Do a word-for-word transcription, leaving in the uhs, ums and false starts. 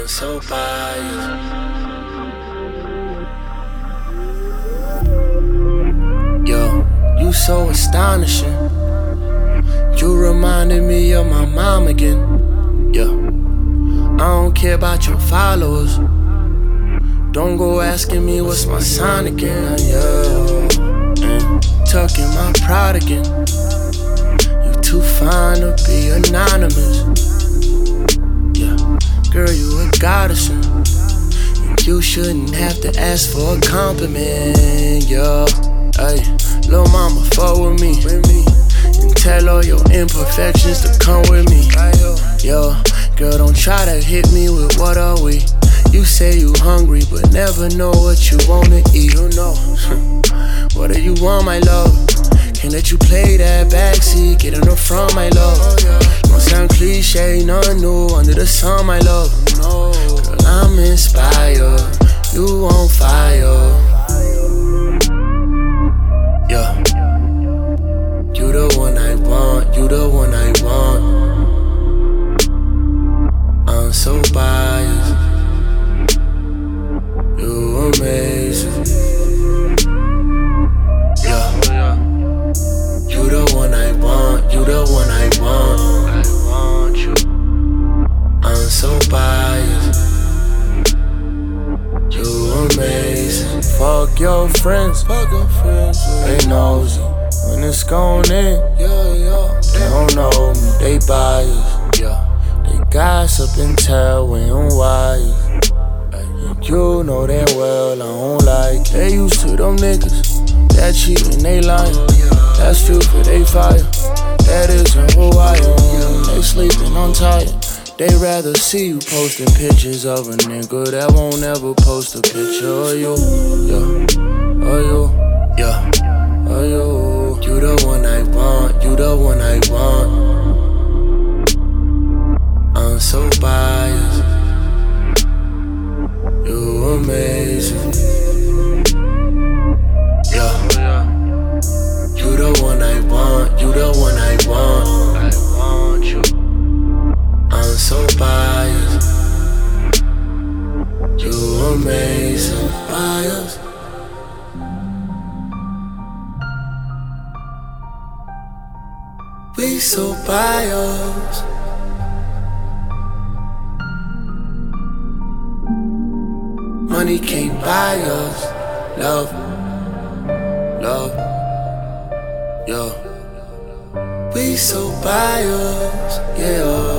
so biased. Yo, you so astonishing. You reminded me of my mom again. Yeah, I don't care about your followers. Don't go asking me what's my sign again. Yeah, and tucking my pride again. You too fine to be anonymous. Yeah, girl, you a goddess, and you shouldn't have to ask for a compliment. Yeah, hey, lil' mama, fuck with me, and tell all your imperfections to come with me. Yo, girl, don't try to hit me with what are we. You say you hungry, but never know what you wanna eat. You know, what do you want, my love? Can't let you play that backseat, get in the front, my love. Don't sound cliche, nothing new under the sun, my love. Girl, I'm inspired, you on fire. Yeah, you the one I want, you the one I want. I'm so biased. You amazing. Yeah, you the one I want, you the one I want. I want you. I'm so biased. You amazing. Fuck your friends, fuck your friends. They nosy when it's going in. Yeah, yeah. They don't know me, they biased. Yeah, they gossip and tell we on wires. You know that well, I don't like it. They used to them niggas that cheat and they lying. That's future, they fire. That isn't who I am. They sleeping on tired. They rather see you posting pictures of a nigga that won't ever post a picture of you. Yeah, of you. Yeah, of you. You the one I want, you the one I want. I'm so biased. You amazing. Yeah, you the one I want, you the one I want. I want you. I'm so biased. You amazing. Biased. We so biased. Money can't buy us love, love, yo. We so biased, yeah.